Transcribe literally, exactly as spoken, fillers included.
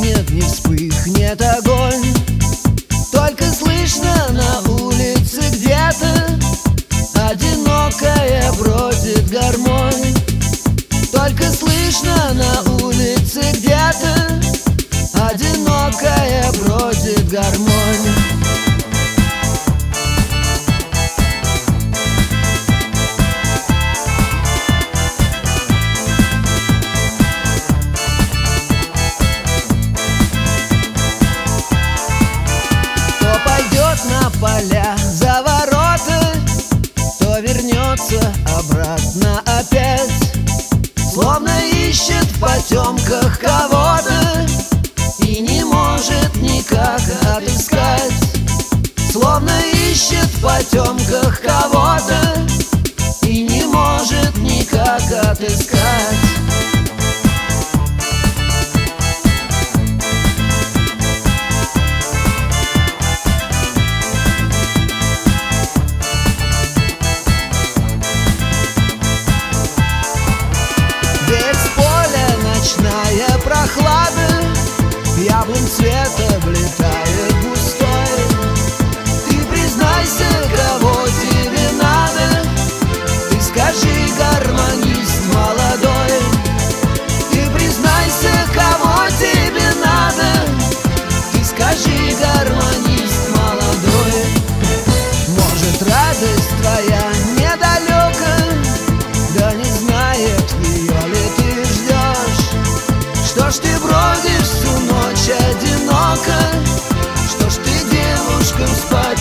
погаснет, не вспыхнет огонь. Только слышно на улице где-то одинокая бродит гармонь. Только слышно на улице где-то одинокая бродит гармонь. Кто пойдет на поля за ворота, то вернется обратно опять, словно ищет в потемках кого-то и не может никак отыскать. Словно ищет в потемках кого-то и не может никак отыскать. Ночная прохлада, яблонь цвета влетает густой. Ты признайся, кого тебе надо, ты скажи, гармонист молодой. Ты признайся, кого тебе надо, ты скажи, гармонист молодой. Может, радость твоя недалека, да не знает, ее ли ты ждешь. Что ж ты бродишь всю ночь одиноко? Что ж ты девушкам спать